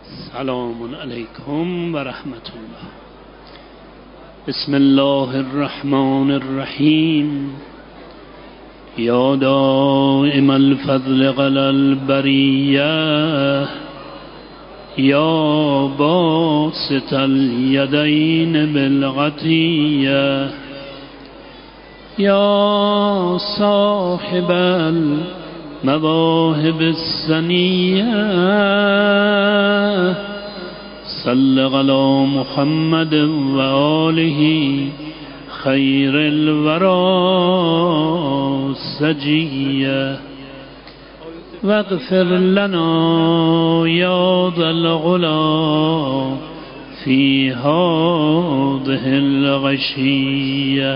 سلام علیکم و رحمت الله. بسم الله الرحمن الرحیم. یا دائم الفضل قل البریه، یا باسط الیدین بالعطیه، یا صاحب المواهب السنیه، صل علی محمد و آله خیر الورى سجیه، واغفر لنا یا ذا العلا فی هذه الغشیه.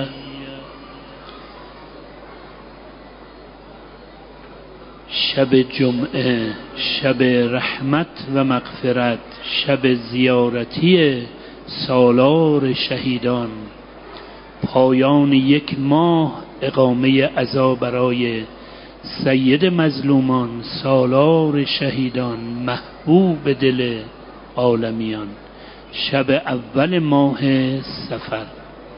شب جمعه، شب رحمت و مغفرت، شب زیارتی سالار شهیدان، پایان یک ماه اقامه عزا برای سید مظلومان، سالار شهیدان، محبوب دل عالمیان، شب اول ماه صفر.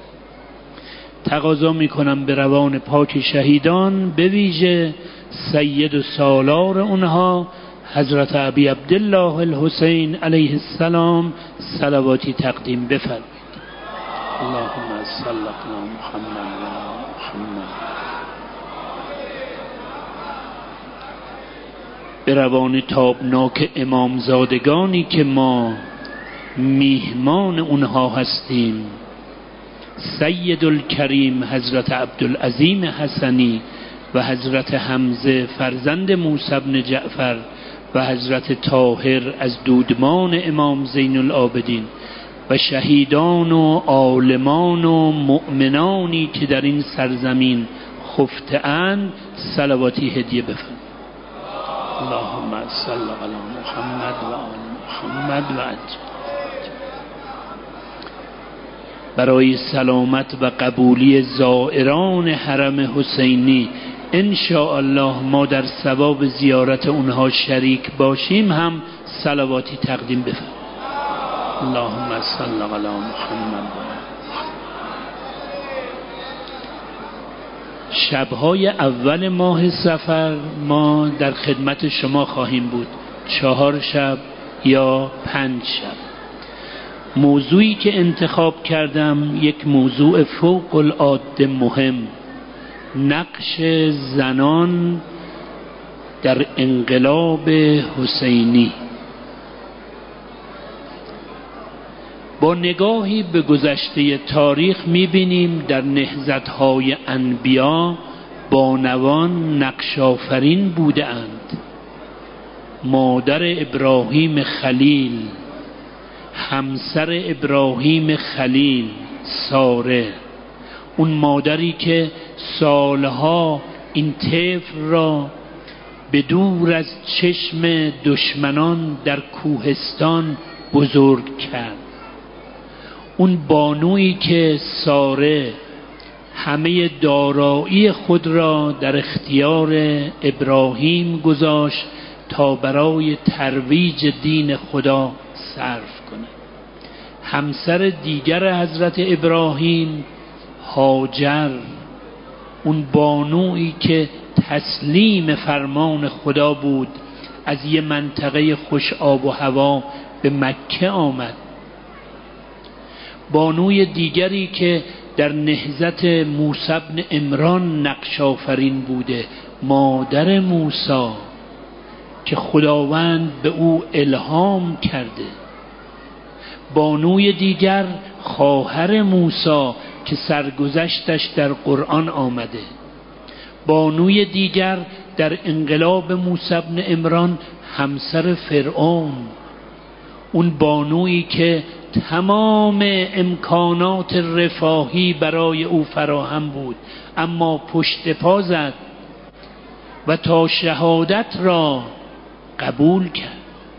تقاضا میکنم به روان پاک شهیدان، به ویژه سید و سالار اونها حضرت ابی عبدالله الحسین علیه السلام، صلواتی تقدیم بفرمایید. اللهم صل علی محمد و محمد. به روان تابناک امامزادگانی که ما میهمان اونها هستیم، سید الکریم حضرت عبدالعظیم حسنی و حضرت حمزه فرزند موسی بن جعفر و حضرت طاهر از دودمان امام زین العابدین و شهیدان و عالمان و مؤمنانی که در این سرزمین خفته‌اند، صلواتی هدیه بفرمایید. اللهم صل علی محمد و آل محمد و عجل. برای سلامت و قبولی زائران حرم حسینی ان شاء الله ما در ثواب زیارت اونها شریک باشیم، هم صلواتی تقدیم بفرمایید. اللهم صل علی محمد. شبهای اول ماه صفر ما در خدمت شما خواهیم بود، 4 شب یا 5 شب. موضوعی که انتخاب کردم یک موضوع فوق العاده مهم، نقش زنان در انقلاب حسینی. با نگاهی به گذشته تاریخ می‌بینیم در نهضت‌های انبیا بانوان نقش آفرین بوده‌اند. مادر ابراهیم خلیل، همسر ابراهیم خلیل ساره، اون مادری که سالها این طفل را به دور از چشم دشمنان در کوهستان بزرگ کرد، اون بانویی که ساره همه دارایی خود را در اختیار ابراهیم گذاشت تا برای ترویج دین خدا صرف کنه. همسر دیگر حضرت ابراهیم هاجر، اون بانویی که تسلیم فرمان خدا بود، از یه منطقه خوش آب و هوا به مکه آمد. بانوی دیگری که در نهضت موسی بن عمران نقش آفرین بوده، مادر موسی که خداوند به او الهام کرده. بانوی دیگر خواهر موسی که سرگذشتش در قرآن آمده. بانوی دیگر در انقلاب موسی بن عمران همسر فرعون، اون بانویی که تمام امکانات رفاهی برای او فراهم بود، اما پشت پا زد و تا شهادت را قبول کرد.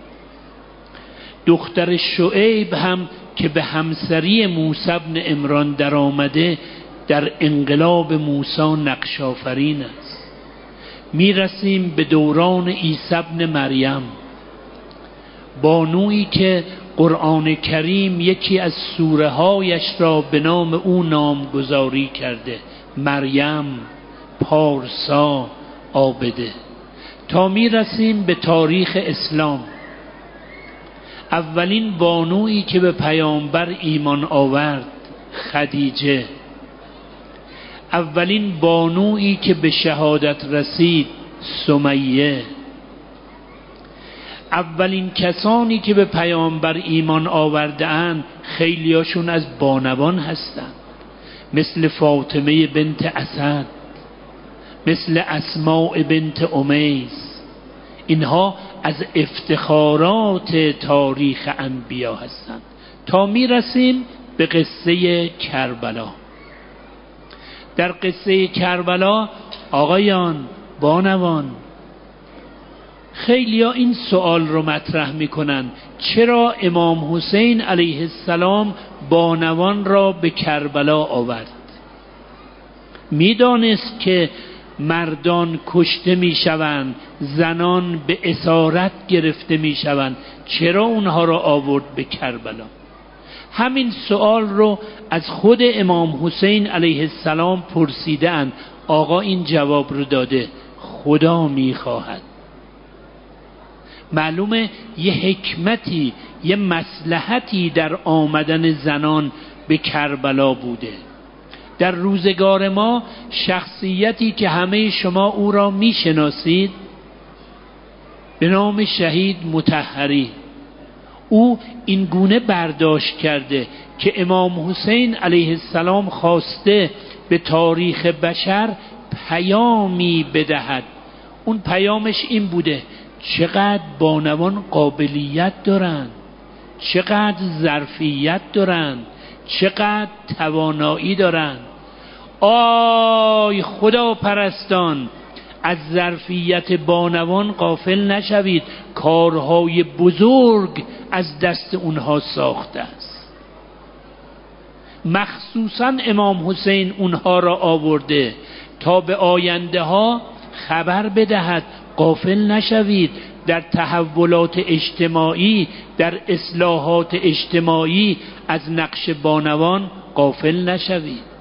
دختر شعیب هم که به همسری موسی بن عمران در آمده، در انقلاب موسی نقش آفرین است. می رسیم به دوران عیسی بن مریم. بانویی که قرآن کریم یکی از سوره هایش را به نام او نامگذاری کرده، مریم، پارسا، عابده. تا می رسیم به تاریخ اسلام. اولین بانویی که به پیامبر ایمان آورد خدیجه، اولین بانویی که به شهادت رسید سمیه، اولین کسانی که به پیامبر ایمان آورده اند خیلیاشون از بانوان هستند، مثل فاطمه بنت اسد، مثل اسماء بنت امیس. اینها از افتخارات تاریخ انبیا هستند. تا می رسیم به قصه کربلا. در قصه کربلا آقایان بانوان، خیلی ها این سوال رو مطرح میکنن: چرا امام حسین علیه السلام بانوان را به کربلا آورد؟ میدانست که مردان کشته میشوند، زنان به اسارت گرفته میشوند، چرا اونها را آورد به کربلا؟ همین سوال رو از خود امام حسین علیه السلام پرسیدند. آقا این جواب رو داده: خدا میخواهد. معلومه یه حکمتی، یه مصلحتی در آمدن زنان به کربلا بوده. در روزگار ما شخصیتی که همه شما او را میشناسید به نام شهید مطهری، او این گونه برداشت کرده که امام حسین علیه السلام خواسته به تاریخ بشر پیامی بدهد. اون پیامش این بوده: چقدر بانوان قابلیت دارند، چقدر ظرفیت دارند، چقدر توانایی دارند. آی خدا پرستان، از ظرفیت بانوان غافل نشوید، کارهای بزرگ از دست اونها ساخته است. مخصوصا امام حسین اونها را آورده تا به آینده ها خبر بدهد: غافل نشوید، در تحولات اجتماعی، در اصلاحات اجتماعی از نقش بانوان غافل نشوید.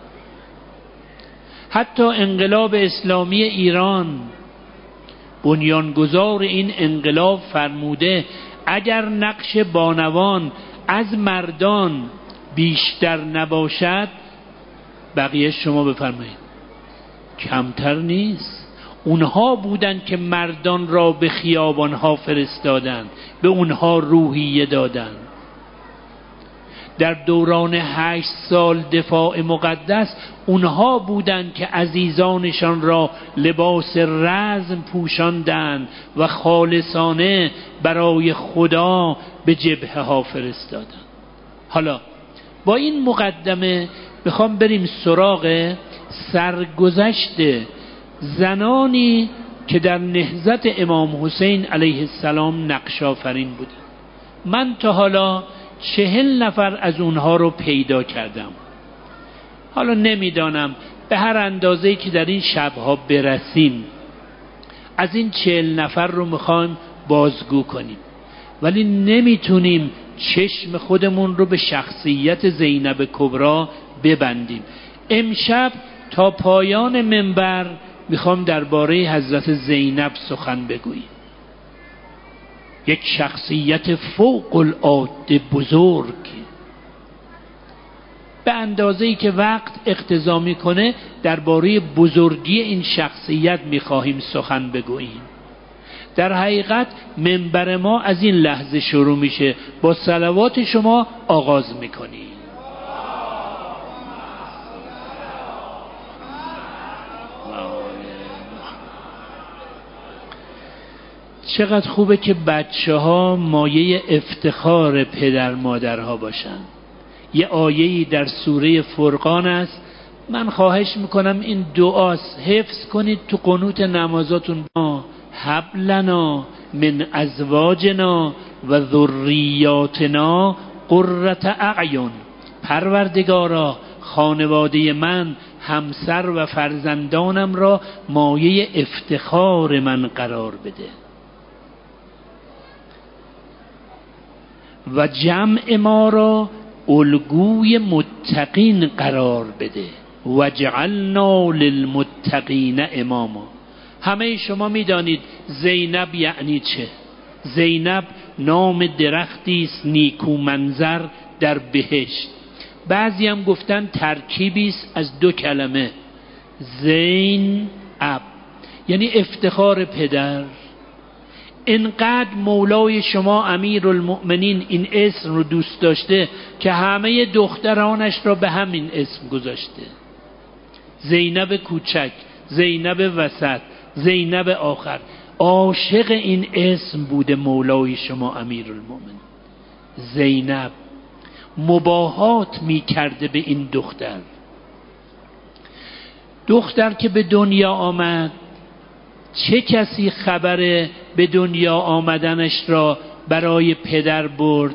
حتی انقلاب اسلامی ایران، بنیانگذار این انقلاب فرموده: اگر نقش بانوان از مردان بیشتر نباشد، بقیه شما بفرمایید کمتر نیست. اونها بودند که مردان را به خیابانها فرستادند، به اونها روحیه دادند. در دوران 8 سال دفاع مقدس اونها بودند که عزیزانشان را لباس رزم پوشاندند و خالصانه برای خدا به جبهه ها فرستادند. حالا با این مقدمه میخوام بریم سراغ سرگذشت زنانی که در نهضت امام حسین علیه السلام نقش آفرین بودند. من تا حالا 40 نفر از اونها رو پیدا کردم. حالا نمیدانم به هر اندازه‌ای که در این شبها برسیم از این 40 نفر رو میخوایم بازگو کنیم، ولی نمیتونیم چشم خودمون رو به شخصیت زینب کبری ببندیم. امشب تا پایان منبر میخوام درباره حضرت زینب سخن بگوییم. یک شخصیت فوق العاده بزرگ. به اندازه‌ای که وقت اقتضا میکنه درباره بزرگی این شخصیت میخواهیم سخن بگوییم. در حقیقت منبر ما از این لحظه شروع میشه، با صلوات شما آغاز میکنیم. چقدر خوبه که بچه ها مایه افتخار پدر مادرها باشن. یه آیه‌ای در سوره فرقان است، من خواهش میکنم این دعاست، حفظ کنید تو قنوت نمازاتون: هب لنا من ازواجنا و ذریاتنا قرة اعین. پروردگارا خانواده من، همسر و فرزندانم را مایه افتخار من قرار بده. و جمع ما را الگوی متقین قرار بده. وجعلنا للمتقین اماما. همه شما میدانید زینب یعنی چه. زینب نام درختی است نیکو منظر در بهشت. بعضی هم گفتن ترکیبی است از دو کلمه، زین اب، یعنی افتخار پدر. اینقدر مولای شما امیرالمؤمنین این اسم رو دوست داشته که همه دخترانش را به همین اسم گذاشته. زینب کوچک، زینب وسط، زینب آخر. عاشق این اسم بوده مولای شما امیرالمؤمنین. زینب مباهات می کرده به این دختر که به دنیا آمد. چه کسی خبر به دنیا آمدنش را برای پدر برد؟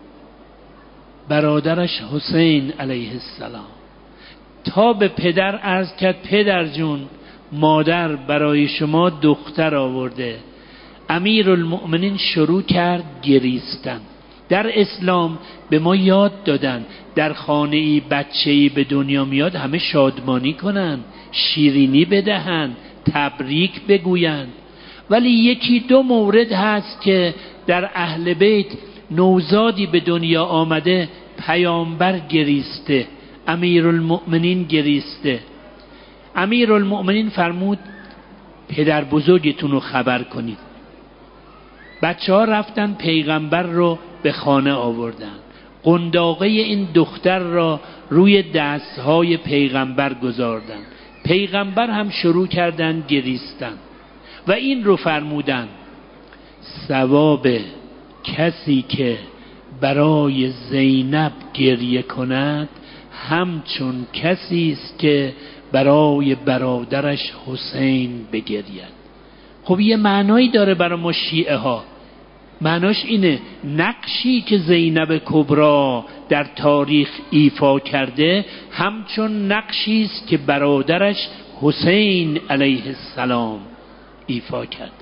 برادرش حسین علیه السلام. تا به پدر عرض کرد پدر جون، مادر برای شما دختر آورده. امیرالمؤمنین شروع کرد گریستن. در اسلام به ما یاد دادن در خانه‌ای بچه‌ای به دنیا میاد همه شادمانی کنن، شیرینی بدهن، تبریک بگویند. ولی یکی دو مورد هست که در اهل بیت نوزادی به دنیا آمده پیامبر گریسته، امیرالمؤمنین گریسته. امیرالمؤمنین فرمود پدر بزرگتون رو خبر کنید. بچه ها رفتن پیغمبر رو به خانه آوردن. قنداقه این دختر را روی دستهای پیغمبر گذاردن. پیغمبر هم شروع کردن گریستن و این رو فرمودن ثواب کسی که برای زینب گریه کند همچون کسی است که برای برادرش حسین بگرید. خب یه معنایی داره برای ما شیعه ها. معناش اینه نقشی که زینب کبرا در تاریخ ایفا کرده همچون نقشی است که برادرش حسین علیه السلام ایفا کرده.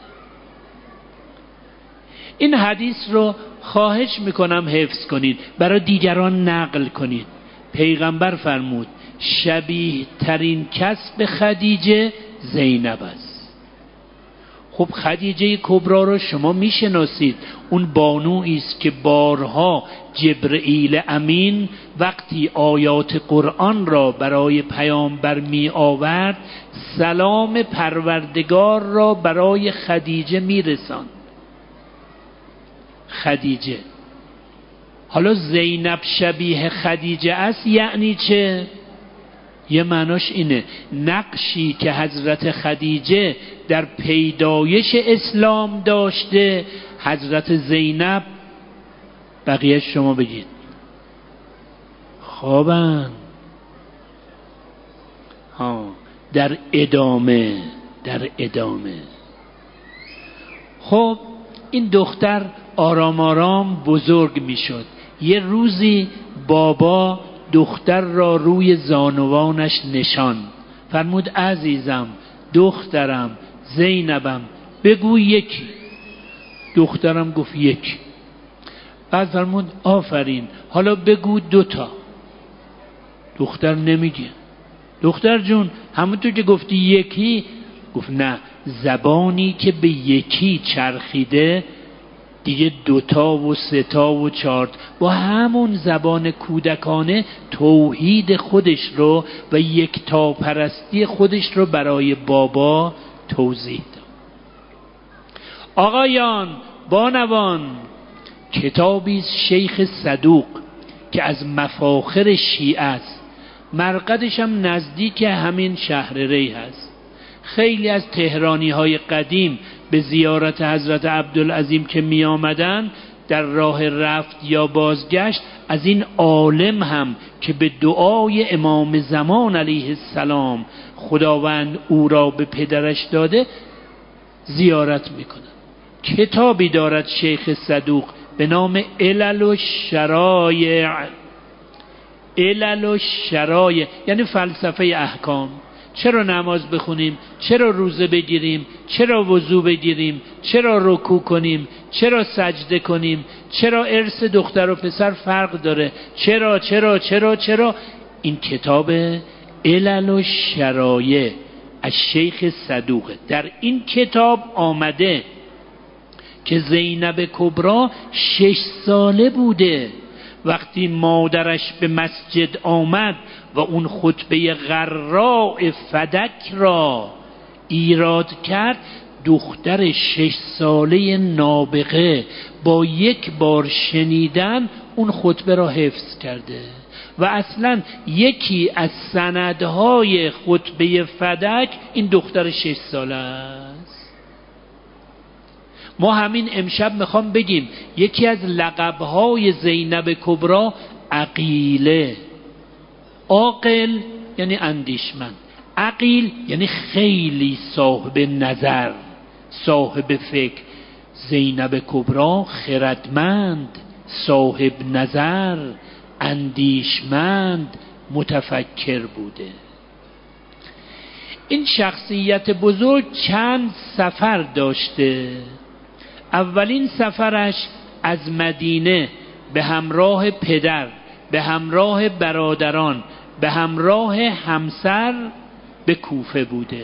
این حدیث رو خواهش میکنم حفظ کنید، برای دیگران نقل کنید. پیغمبر فرمود شبیه ترین کس به خدیجه زینب است. خب خدیجه کبرا رو شما میشناسید، اون بانویی است که بارها جبرئیل امین وقتی آیات قرآن را برای پیامبر می آورد سلام پروردگار را برای خدیجه میرساند. خدیجه. حالا زینب شبیه خدیجه است یعنی چه؟ یه معناش اینه نقشی که حضرت خدیجه در پیدایش اسلام داشته حضرت زینب، بقیه شما بگید خوابن در ادامه. خب این دختر آرام آرام بزرگ می شد. یه روزی بابا دختر را روی زانوانش نشان فرمود عزیزم، دخترم، زینبم، بگو یکی. دخترم گفت یکی. بعد فرمود آفرین، حالا بگو دوتا. دختر نمیگه. دختر جون همونطور که گفتی یکی. گفت نه، زبانی که به یکی چرخیده دیگه دوتا و ستا و چارت با همون زبان کودکانه توحید خودش رو و یکتا پرستی خودش رو برای بابا توضیح داد. آقایان بانوان، کتابی شیخ صدوق که از مفاخر شیعه است، مرقدش هم نزدیک همین شهر ری هست. خیلی از تهرانی های قدیم به زیارت حضرت عبدالعظیم که می آمدن در راه رفت یا بازگشت از این عالم هم که به دعای امام زمان علیه السلام خداوند او را به پدرش داده زیارت می کنن. کتابی دارد شیخ صدوق به نام علل الشرایع. علل الشرایع یعنی فلسفه احکام. چرا نماز بخونیم؟ چرا روزه بگیریم؟ چرا وضو بگیریم؟ چرا رکوع کنیم؟ چرا سجده کنیم، چرا ارث دختر و پسر فرق داره، چرا چرا چرا چرا. این کتاب علل و شرایع از شیخ صدوقه. در این کتاب آمده که زینب کبرا 6 ساله بوده وقتی مادرش به مسجد آمد و اون خطبه غراء فدک را ایراد کرد، دختر 6 ساله نابغه با یک بار شنیدن اون خطبه را حفظ کرده و اصلا یکی از سندهای خطبه فدک این دختر 6 ساله است. ما همین امشب میخوام بگیم یکی از لقبهای زینب کبرا عقیله. عاقل یعنی اندیشمند، عقیل یعنی خیلی صاحب نظر، صاحب فکر. زینب کبرا خردمند، صاحب نظر، اندیشمند، متفکر بوده. این شخصیت بزرگ چند سفر داشته. اولین سفرش از مدینه به همراه پدر، به همراه برادران، به همراه همسر به کوفه بوده.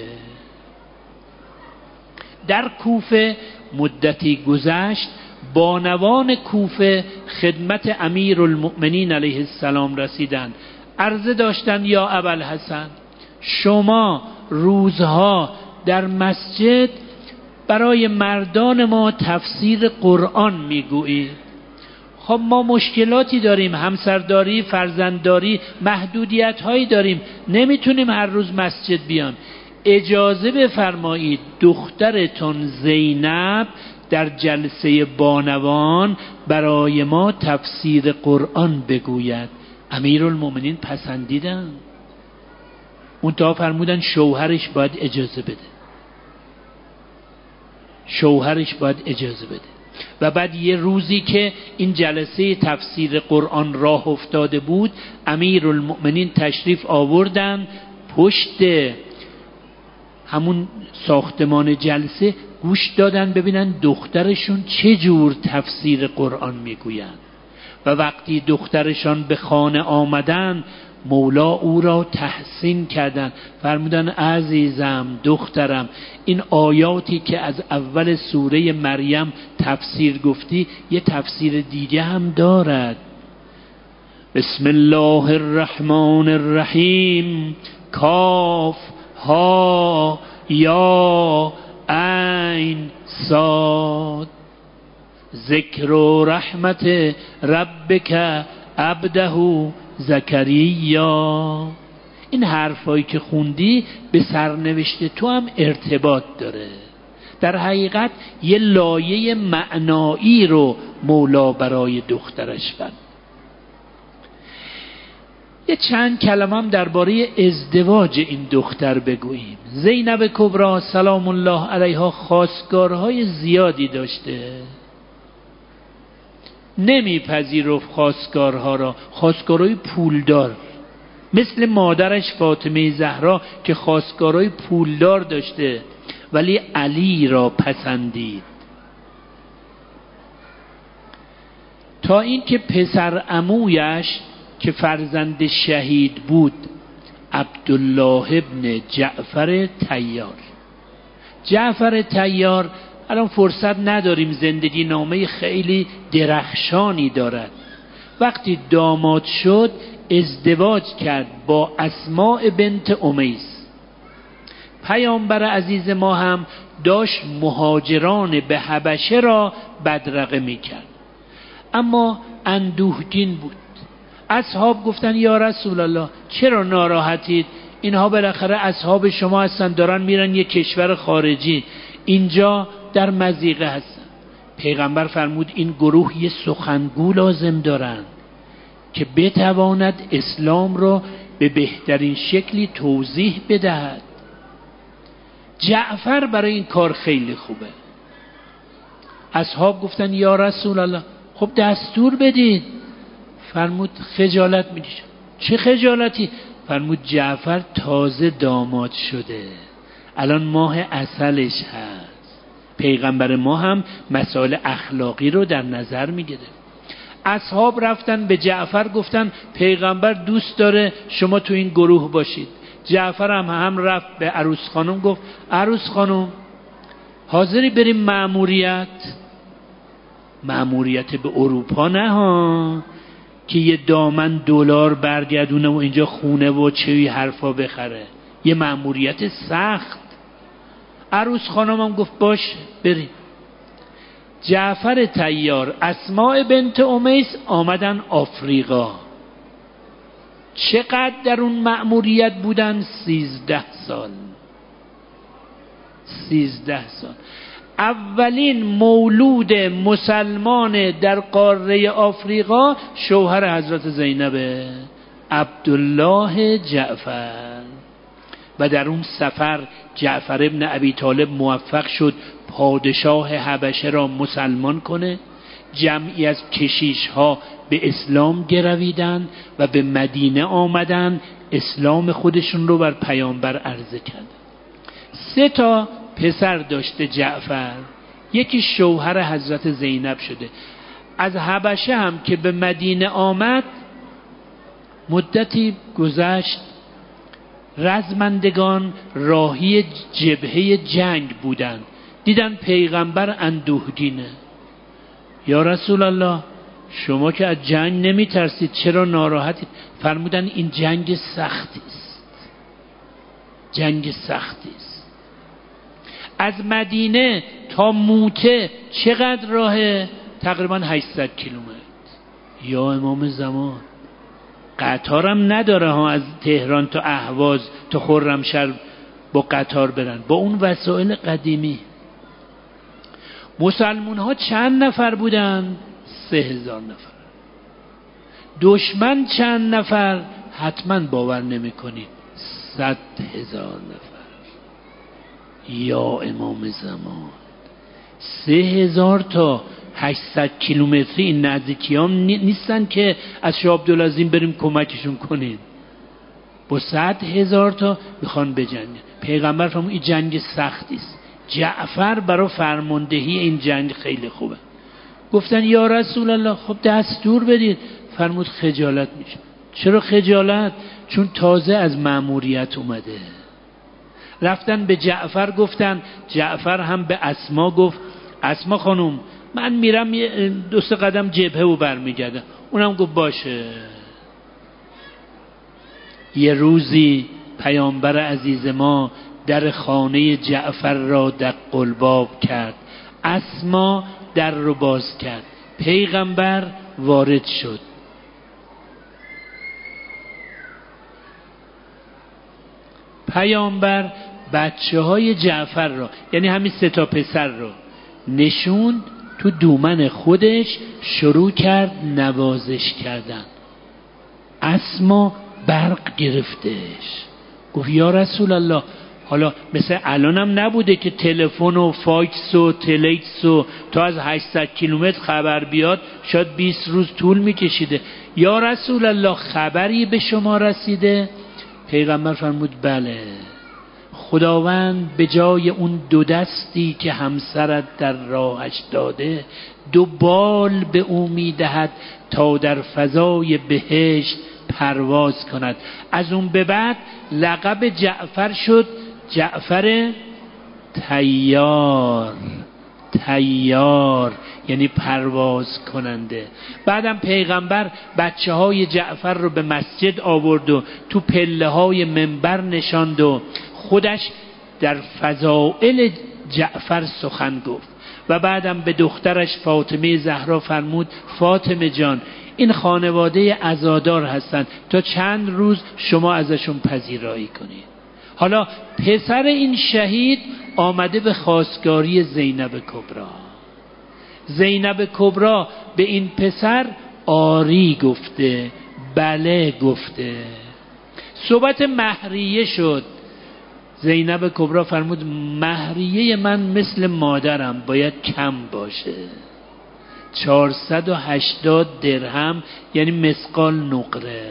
در کوفه مدتی گذشت، بانوان کوفه خدمت امیرالمؤمنین علیه السلام رسیدند. عرضه داشتند یا ابوالحسن، شما روزها در مسجد برای مردان ما تفسیر قرآن میگویید. خب ما مشکلاتی داریم، همسرداری، فرزندداری، محدودیت هایی داریم، نمیتونیم هر روز مسجد بیان. اجازه بفرمایید دخترتون زینب در جلسه بانوان برای ما تفسیر قرآن بگوید. امیرالمؤمنین پسندیدن، منتها فرمودن شوهرش باید اجازه بده، شوهرش باید اجازه بده. و بعد یه روزی که این جلسه تفسیر قرآن راه افتاده بود، امیرالمؤمنین تشریف آوردن پشت همون ساختمان جلسه، گوش دادن ببینن دخترشون چه جور تفسیر قرآن میگویند. و وقتی دخترشان به خانه آمدن، مولا او را تحسین کردن، فرمودن عزیزم، دخترم، این آیاتی که از اول سوره مریم تفسیر گفتی یه تفسیر دیگه هم دارد. بسم الله الرحمن الرحیم، کاف ها یا عین صاد، ذکر و رحمت ربک عبده زکریا. این حرفایی که خوندی به سرنوشت تو هم ارتباط داره. در حقیقت یه لایه معنایی رو مولا برای دخترش بند. یه چند کلمه هم درباره ازدواج این دختر بگوییم. زینب کبرا سلام الله علیها خواستگارهای زیادی داشته، نمیپذیرفت خواستگارها را، خواستگارهای پولدار، مثل مادرش فاطمه زهرا که خواستگارهای پولدار داشته ولی علی را پسندید. تا اینکه پسر عمویش که فرزند شهید بود، عبدالله ابن جعفر طیار. جعفر طیار الان فرصت نداریم، زندگی نامه خیلی درخشانی دارد. وقتی داماد شد ازدواج کرد با اسماء بنت امیس. پیامبر عزیز ما هم داشت مهاجران به حبشه را بدرقه میکرد، اما اندوهگین بود. اصحاب گفتن یا رسول الله چرا ناراحتید؟ اینها بالاخره اصحاب شما هستن، دارن میرن یک کشور خارجی، اینجا در مضیقه هستن. پیغمبر فرمود این گروه یه سخنگو لازم دارن که بتواند اسلام را به بهترین شکلی توضیح بدهد. جعفر برای این کار خیلی خوبه. اصحاب گفتن یا رسول الله خب دستور بدید. فرمود خجالت میکشم. چه خجالتی؟ فرمود جعفر تازه داماد شده، الان ماه عسلش هست. پیغمبر ما هم مسائل اخلاقی رو در نظر میگیره. اصحاب رفتن به جعفر گفتن پیغمبر دوست داره شما تو این گروه باشید. جعفر هم رفت به عروس خانم گفت عروس خانم حاضری بریم مأموریت به اروپا نه ها که یه دامن دلار برگردونه و اینجا خونه و چوی حرفا بخره، یه مأموریت سخت. عروس خانم هم گفت باش بریم. جعفر طیار، اسماء بنت امیس آمدن آفریقا. چقدر در اون مأموریت بودن؟ 13 سال. اولین مولود مسلمان در قاره آفریقا شوهر حضرت زینب، عبدالله جعفر. و در اون سفر جعفر ابن ابی طالب موفق شد پادشاه حبشه را مسلمان کنه. جمعی از کشیش ها به اسلام گرویدن و به مدینه آمدن، اسلام خودشون رو بر پیامبر عرضه کردن. 3 پسر داشته جعفر، یکی شوهر حضرت زینب شده. از حبشه هم که به مدینه آمد مدتی گذشت، رزمندگان راهی جبهه جنگ بودند، دیدن پیغمبر اندوهگینه. یا رسول الله شما که از جنگ نمی ترسید چرا ناراحتید؟ فرمودن این جنگ سختی است. از مدینه تا موته چقدر راهه؟ تقریبا 800 کیلومتر. یا امام زمان قطارم نداره ها، از تهران تا اهواز تا خرمشهر با قطار برن، با اون وسایل قدیمی. مسلمون ها چند نفر بودن؟ 3000 نفر. دشمن چند نفر؟ حتما باور نمی کنید 100,000 نفر. یا امام زمان 3000 تا 800 کیلومتری این نزدیکی هم نیستن که از شاه عبدالعظیم بریم کمکشون کنیم. با 100,000 تا میخوان بجنگن. پیغمبر فرمود این جنگ سختی است. جعفر برای فرماندهی این جنگ خیلی خوبه. گفتن یا رسول الله خب دستور بدید. فرمود خجالت میشه. چرا خجالت؟ چون تازه از مأموریت اومده. رفتن به جعفر گفتن، جعفر هم به اسما گفت اسما خانم من میرم 2-3 قدم جبهه و برمیگردم. اونم گفت باشه. یه روزی پیامبر عزیز ما در خانه جعفر را در قلباب کرد، اسما در رو باز کرد، پیغمبر وارد شد. پیامبر بچه های جعفر را، یعنی همین 3 پسر را نشوند تو دومن خودش، شروع کرد نوازش کردن. اسما برق گرفتش، گفت یا رسول الله حالا مثل الانم نبوده که تلفن و فاکس و تلکس و تا از 800 کیلومتر خبر بیاد شاید 20 روز طول میکشیده. یا رسول الله خبری به شما رسیده؟ پیغمبر فرمود بله، خداوند به جای اون 2 دستی که همسرت در راهش داده 2 بال به او میدهد تا در فضای بهشت پرواز کند. از اون به بعد لقب جعفر شد جعفر طیار، یعنی پرواز کننده. بعدم پیغمبر بچه های جعفر رو به مسجد آورد و تو پله های منبر نشاند و خودش در فضائل جعفر سخن گفت. و بعدم به دخترش فاطمه زهرا فرمود فاطمه جان این خانواده عزادار هستند، تا چند روز شما ازشون پذیرایی کنید. حالا پسر این شهید آمده به خواستگاری زینب کبرا. زینب کبرا به این پسر آری گفته، بله گفته. صحبت مهریه شد. زینب کبرا فرمود مهریه من مثل مادرم باید کم باشه، 480 درهم یعنی مثقال نقره.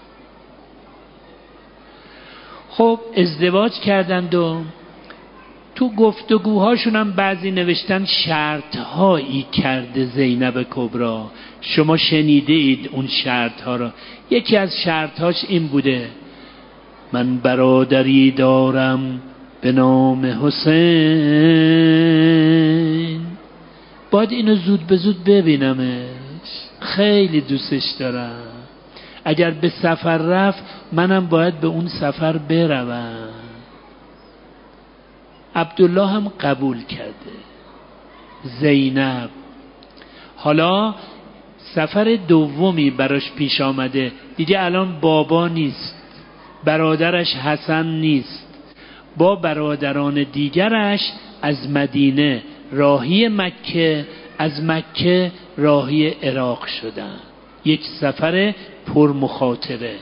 خب ازدواج کردند و تو گفتگوهاشون هم بعضی نوشتن شرطهایی کرده زینب کبری. شما شنیده اید اون شرطها را. یکی از شرطهاش این بوده: من برادری دارم به نام حسین، باید اینو زود به زود ببینمش، خیلی دوستش دارم، اگر به سفر رفت منم باید به اون سفر بروم. عبدالله هم قبول کرده. زینب حالا سفر دومی براش پیش آمده، دیگه الان بابا نیست، برادرش حسن نیست، با برادران دیگرش از مدینه راهی مکه، از مکه راهی عراق شدن. یک سفر پر مخاطره.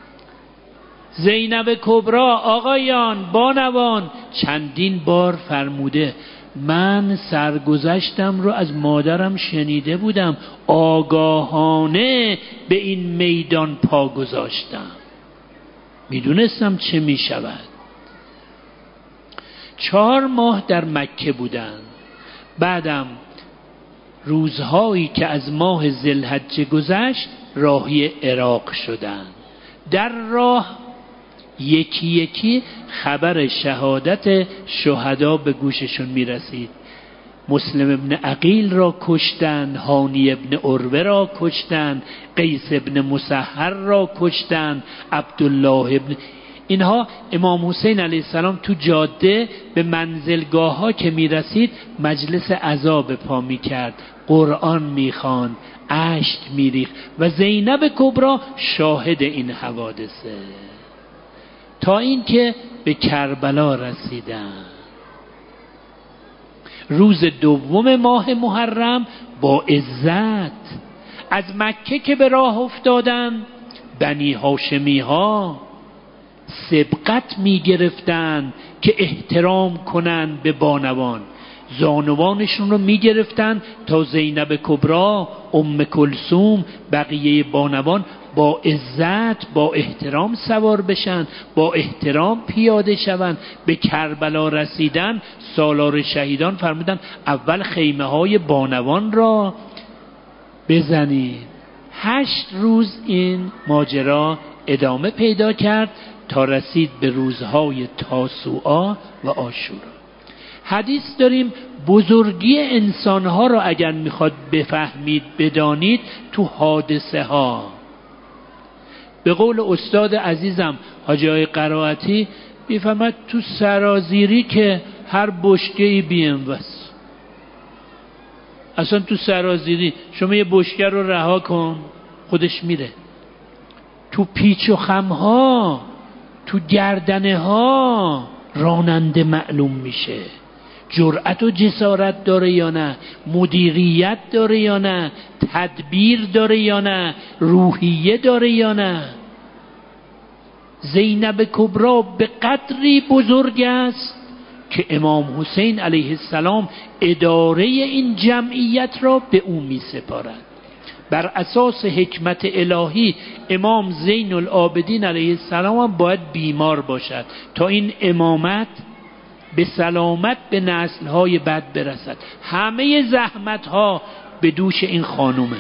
زینب کبری آقایان بانوان چندین بار فرموده: من سرگذشتم رو از مادرم شنیده بودم، آگاهانه به این میدان پا گذاشتم، میدونستم چه میشود. 4 ماه در مکه بودن. بعدم روزهایی که از ماه ذوالحجه گذشت راهی عراق شدند. در راه یکی یکی خبر شهادت شهدا به گوششون میرسید. مسلم ابن عقیل را کشتند، هانی ابن عروه را کشتند، قیس ابن مسهر را کشتند، عبدالله ابن اینها. امام حسین علیه السلام تو جاده به منزلگاه ها که میرسید مجلس عزا به پا میکرد، قرآن میخواند، اشک میریخت و زینب کبری شاهد این حوادثه، تا اینکه به کربلا رسیدن. روز 2 ماه محرم با عزت از مکه که به راه افتادن، بنی هاشمی ها سبقت می گرفتن که احترام کنن به بانوان، زانوانشون رو می گرفتن تا زینب کبری، ام کلثوم، بقیه بانوان با عزت با احترام سوار بشن، با احترام پیاده شون. به کربلا رسیدن سالار شهیدان فرمودن اول خیمه های بانوان را بزنید. 8 روز این ماجرا ادامه پیدا کرد تا رسید به روزهای تاسوعا و عاشورا. حدیث داریم بزرگی انسانها را اگر میخواد بفهمید بدانید تو حادثه ها. به قول استاد عزیزم حاجی آقای قرائتی میفهمد تو سرازیری که هر بشکه‌ای بی‌انوس. اصلا تو سرازیری شما یه بشکه رو رها کن خودش میره. تو پیچ و خمها، تو گردنه ها راننده معلوم میشه، جرأت و جسارت داره یا نه، مدیریت داره یا نه، تدبیر داره یا نه، روحیه داره یا نه. زینب کبری به قدری بزرگ است که امام حسین علیه السلام اداره این جمعیت را به او می سپارد. بر اساس حکمت الهی امام زین العابدین علیه السلام هم باید بیمار باشد تا این امامت به سلامت به نسل‌های بعد برسد. همه زحمت‌ها به دوش این خانومه.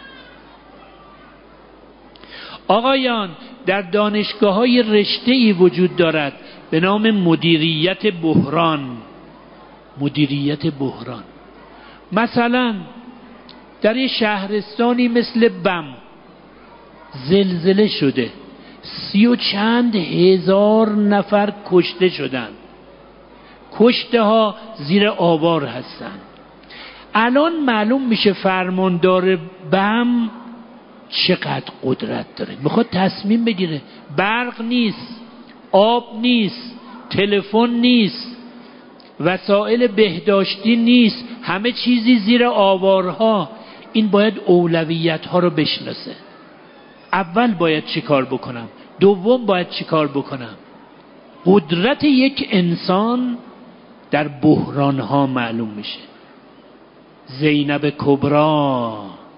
آقایان در دانشگاه‌های رشته‌ای وجود دارد به نام مدیریت بحران. مدیریت بحران مثلا در یه شهرستانی مثل بم زلزله شده، 30 و چند هزار نفر کشته شدند، کشته ها زیر آوار هستند. الان معلوم میشه فرماندار بم چقدر قدرت داره، میخواد تصمیم بگیره. برق نیست، آب نیست، تلفن نیست، وسایل بهداشتی نیست، همه چیزی زیر آوارها. این باید اولویت ها رو بشناسه. اول باید چی کار بکنم، دوم باید چی کار بکنم. قدرت یک انسان در بحران ها معلوم میشه. زینب کبری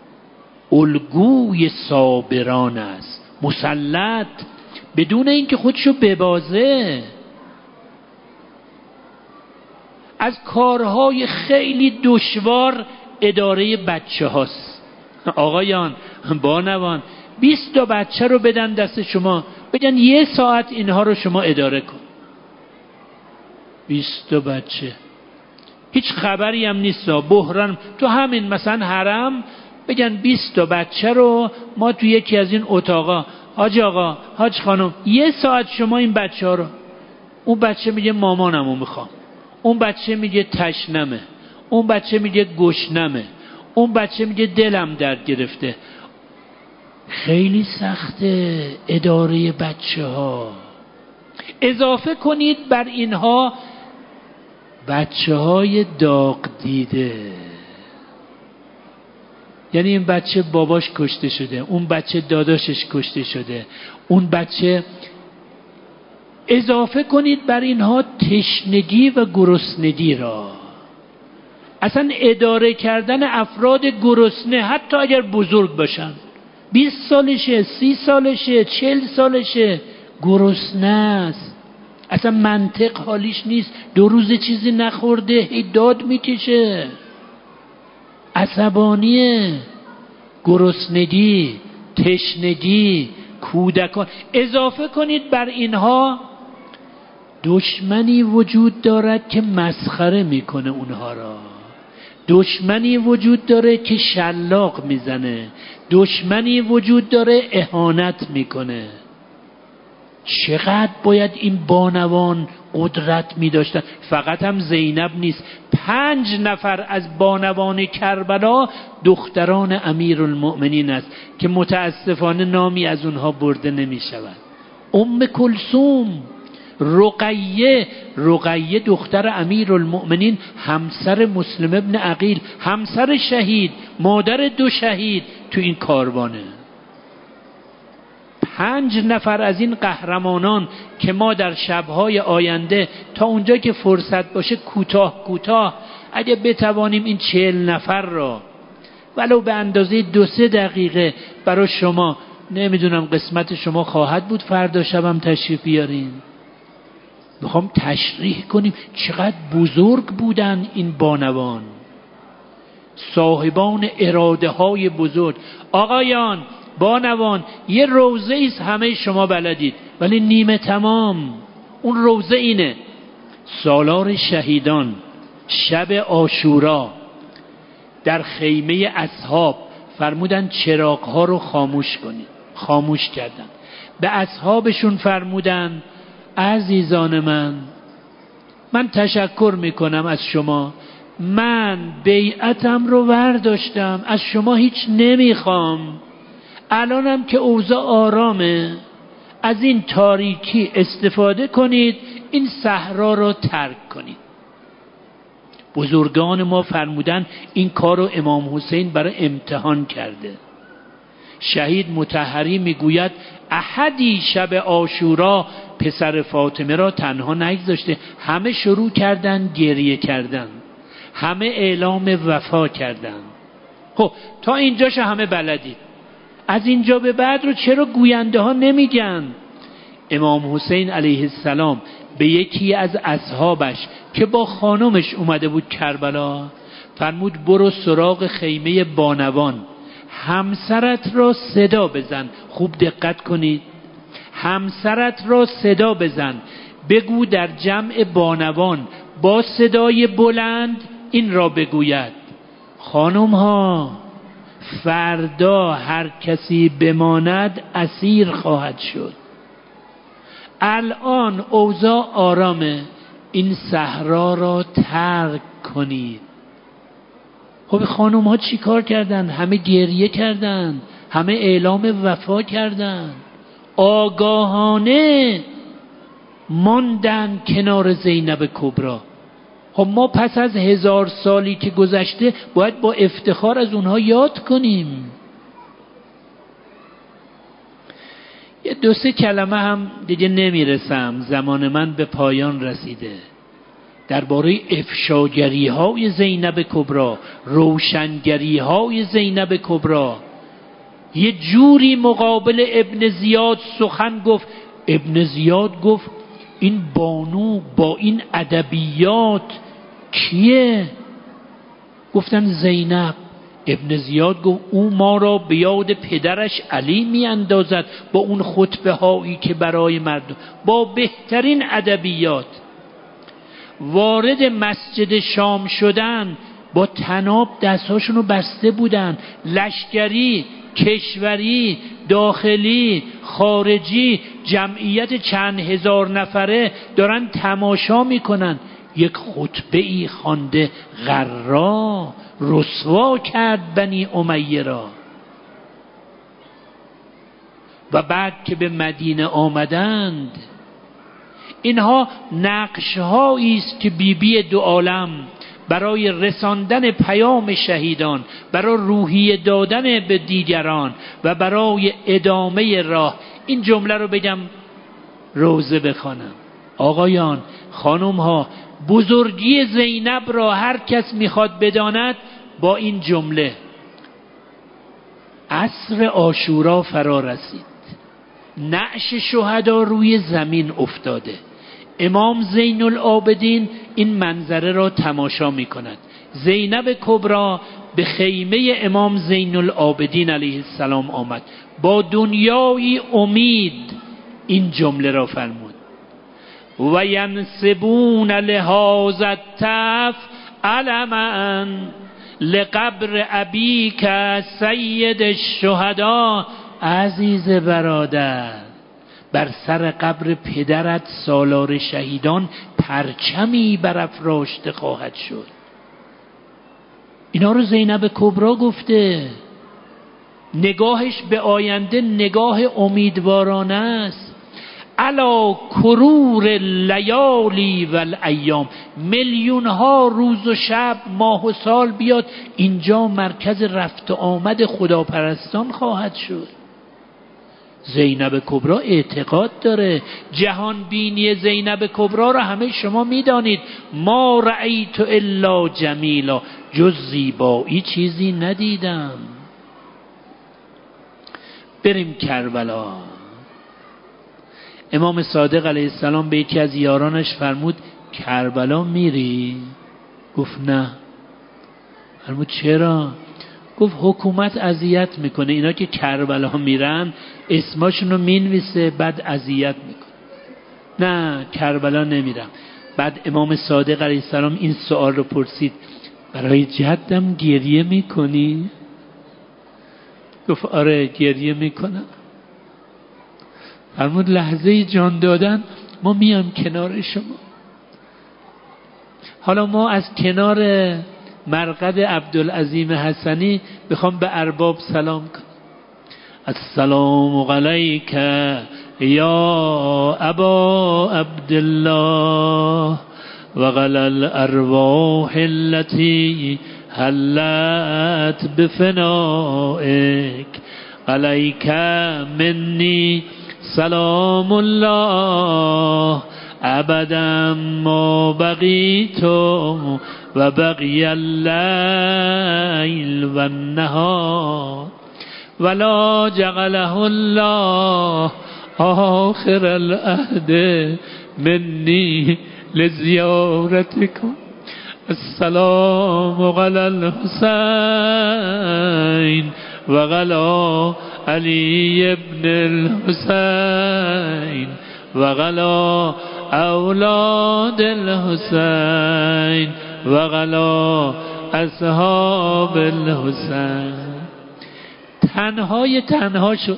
الگوی صابران است، مسلط، بدون اینکه خودشو ببازه. از کارهای خیلی دشوار اداره بچه هاست. آقایان، بانوان، 20 تا بچه رو بدن دست شما، بگن 1 ساعت اینها رو شما اداره کن. 20 تا بچه، هیچ خبری هم نیست. بحران تو همین مثلا حرم بگن 20 تا بچه رو ما تو یکی از این اتاقا، حاج آقا، حاج خانم، 1 ساعت شما این بچه ها رو، اون بچه میگه مامانمو میخوام، اون بچه میگه تشنمه، اون بچه میگه گشنمه، اون بچه میگه دلم درد گرفته. خیلی سخته اداره بچه ها. اضافه کنید بر اینها بچه های داغ دیده، یعنی این بچه باباش کشته شده، اون بچه داداشش کشته شده، اون بچه. اضافه کنید بر اینها تشنگی و گرسنگی را. اصلا اداره کردن افراد گرسنه، حتی اگر بزرگ باشن، 20 سالشه، 30 سالشه، 40 سالشه، گرسنه است، اصلا منطق حالیش نیست، 2 روز چیزی نخورده، هی داد میکشه، عصبانیه، گرسنگی، تشنگی، کودکان. اضافه کنید بر اینها دشمنی وجود دارد که مسخره میکنه اونها را، دشمنی وجود داره که شلاق میزنه، دشمنی وجود داره اهانت میکنه. چقدر باید این بانوان قدرت میداشتن. فقط هم زینب نیست، 5 نفر از بانوان کربلا دختران امیرالمؤمنین است که متاسفانه نامی از اونها برده نمیشود. ام کلثوم، رقیه دختر امیرالمؤمنین، همسر مسلم ابن عقیل، همسر شهید، مادر 2 شهید تو این کاروانه. 5 نفر از این قهرمانان که ما در شبهای آینده تا اونجا که فرصت باشه کوتاه اگه بتوانیم این 40 نفر را ولو به اندازه 2-3 دقیقه برای شما، نمیدونم قسمت شما خواهد بود فردا شبم تشریف بیارین، میخوام تشریح کنیم چقدر بزرگ بودن این بانوان، صاحبان اراده های بزرگ. آقایان، بانوان، یه روزه ایست همه شما بلدید ولی نیمه تمام. اون روزه اینه: سالار شهیدان، شب عاشورا، در خیمه اصحاب فرمودن چراغ‌ها رو خاموش کنید، خاموش کردن. به اصحابشون فرمودن عزیزان من تشکر میکنم از شما، من بیعتم رو برداشتم، از شما هیچ نمیخوام، الانم که اوضاع آرامه، از این تاریکی استفاده کنید، این صحرا رو ترک کنید. بزرگان ما فرمودن این کار رو امام حسین برای امتحان کرده. شهید مطهری میگوید احدی شب عاشورا پسر فاطمه را تنها نگذاشته، همه شروع کردن گریه کردن، همه اعلام وفا کردن. خب تا اینجاش همه بلدید، از اینجا به بعد رو چرا گوینده ها نمیگن؟ امام حسین علیه السلام به یکی از اصحابش که با خانمش اومده بود کربلا فرمود برو سراغ خیمه بانوان، همسرت را صدا بزن. خوب دقت کنید، همسرت را صدا بزن، بگو در جمع بانوان با صدای بلند این را بگوید: خانم ها، فردا هر کسی بماند اسیر خواهد شد. الان اوضاع آرامه، این صحرا را ترک کنید. خب خانم ها چی کار کردن؟ همه گریه کردن، همه اعلام وفا کردن، آگاهانه ماندن کنار زینب کبری. خب ما پس از 1000 سالی که گذشته باید با افتخار از اونها یاد کنیم. یه 2-3 کلمه هم دیگه نمیرسم، زمان من به پایان رسیده، درباره افشاگری های زینب کبری، روشنگری های زینب کبری. یه جوری مقابل ابن زیاد سخن گفت. ابن زیاد گفت این بانو با این ادبیات کیه؟ گفتن زینب. ابن زیاد گفت او ما را به یاد پدرش علی می اندازد با اون خطبه هایی که برای مردم با بهترین ادبیات. وارد مسجد شام شدن با طناب دستهاشون رو بسته بودن، لشکری، کشوری، داخلی، خارجی، جمعیت چند هزار نفره دارن تماشا میکنن. یک خطبه ای خوانده غرا، رسوا کرد بنی امیه را. و بعد که به مدینه آمدند، اینها نقش‌هایی است که بیبی دو عالم برای رساندن پیام شهیدان، برای روحیه دادن به دیگران و برای ادامه راه. این جمله رو بگم روزه بخوانم. آقایان، خانم ها، بزرگی زینب را هر کس میخواد بداند با این جمله: عصر عاشورا فرا رسید، نعش شهدا روی زمین افتاده، امام زین العابدین این منظره را تماشا می کند. زینب کبرا به خیمه امام زین العابدین علیه السلام آمد، با دنیای امید این جمله را فرمود: و ینسبون لهذا الطف علما لقبر ابیک سید الشهدا. عزیز برادر، بر سر قبر پدرت سالار شهیدان پرچمی برافراشته خواهد شد. اینا رو زینب کبرا گفته. نگاهش به آینده نگاه امیدوارانه است. علا کرور لیالی و الایام، میلیون ها روز و شب، ماه و سال بیاد اینجا مرکز رفت و آمد خداپرستان خواهد شد. زینب کبرا اعتقاد داره. جهان بینی زینب کبرا را همه شما میدانید: ما رأیت الا جمیلا، جز زیبایی چیزی ندیدم. بریم کربلا. امام صادق علیه السلام به یکی از یارانش فرمود: کربلا میری؟ گفت نه. فرمود چرا؟ گفت حکومت اذیت میکنه، اینا که کربلا میرن اسماشونو مینویسه بعد اذیت میکنه. نه، کربلا نمیرم. بعد امام صادق علیه السلام این سوال رو پرسید: برای جدم گریه میکنی؟ گفت آره گریه میکنم. فرمود لحظه جان دادن ما میام کنار شما. حالا ما از کنار مرقد عبدالعظیم حسنی بخوام به ارباب سلام کنم: السلام علیک یا ابا عبدالله و غل الارواح التي حلت بفنائک، علیک منی سلام الله ابدا ما بقیت و بقی اللیل و النهار ولا جعله الله آخر العهد منی لزیارتکم. السلام علی الحسین و غلا علی ابن الحسین و غلا اولاد الحسین و غلا اصحاب الحسین. تنها شد.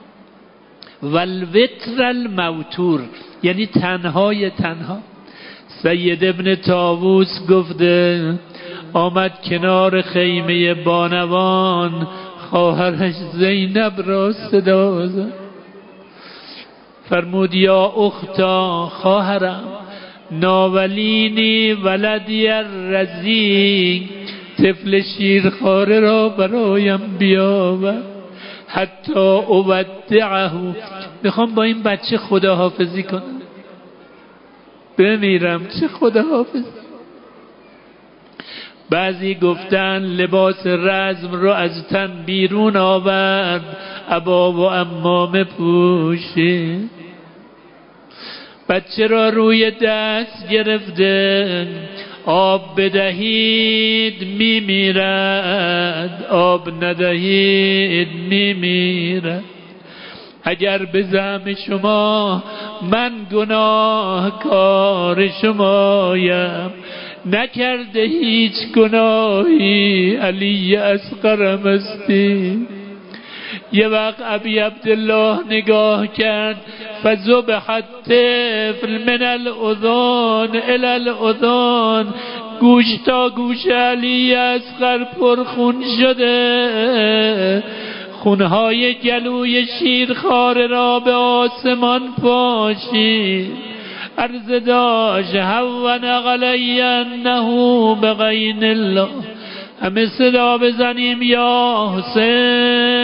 والوتر الموتور، یعنی تنها. سید ابن طاووس گفته آمد کنار خیمه بانوان، خواهرش زینب را صدا زد. فرمود یا اختا، خواهرم، ناولینی ولدی الرضیع، طفل شیرخواره را برایم بیاور، حتی اودعه، میخوام با این بچه خداحافظی کنم، بمیرم چه خداحافظی. بعضی گفتن لباس رزم رو از تن بیرون آورد، عبا و عمامه پوشید، بچه را روی دست گرفته، آب بدهید میمیرد، آب ندهید میمیرد. اگر به زعم شما من گناهکار شمایم، نکرده هیچ گناهی علی اصغرم استی. یه وقت ابی عبدالله نگاه کرد، فذبح الطفل من الاذن الی الاذن، گوش تا گوش علی اصغر پرخون شده، خونهای گلوی شیرخواره را به آسمان پاشید. عرض داشت هون علی انه بغین الله. همه صدا بزنیم یا حسین.